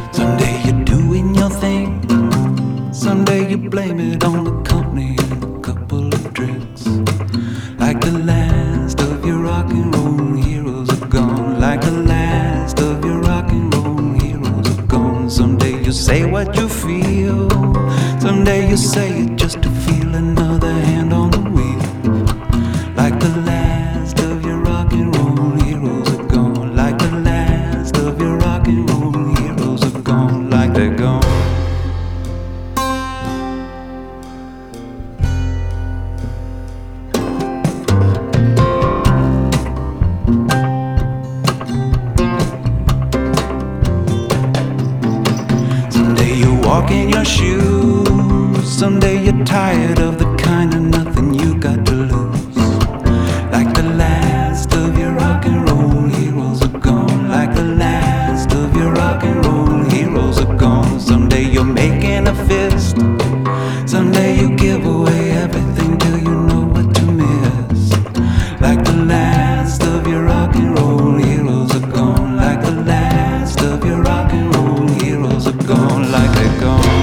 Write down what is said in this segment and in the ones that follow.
Someday you're doing your thing, someday you blame it on the company and a couple of drinks. Like the last of your rock and roll heroes are gone. Like the last of your rock and roll heroes are gone. Someday you say what you feel, someday you say it just to feel another hand on the wheel. Like the last of your rock and roll heroes are gone. Like the last of your rock and roll heroes are gone. Like they're gone. Someday you walk in your shoes, someday you're tired of the kind of nothing you got to lose. Like the last of your rock and roll heroes are gone. Like the last of your rock and roll heroes are gone. Someday you're making a fist, someday you give away everything till you know what to miss. Like the last of your rock and roll heroes are gone. Like the last of your rock and roll heroes are gone. Like they're gone.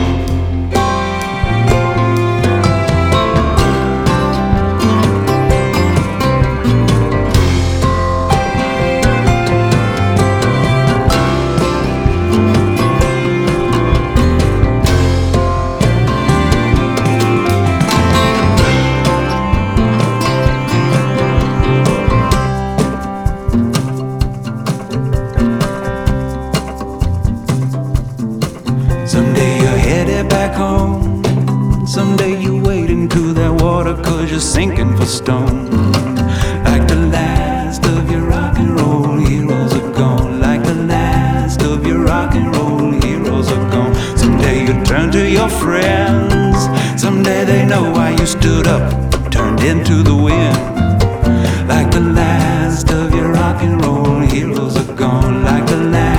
Someday you're headed back home, someday you wade into that water 'cause you're sinking for stone. Like the last of your rock and roll heroes are gone. Like the last of your rock and roll heroes are gone. Someday you turn to your friends, someday they know why you stood up, turned into the wind. Like the last of your rock and roll heroes are gone. Like the last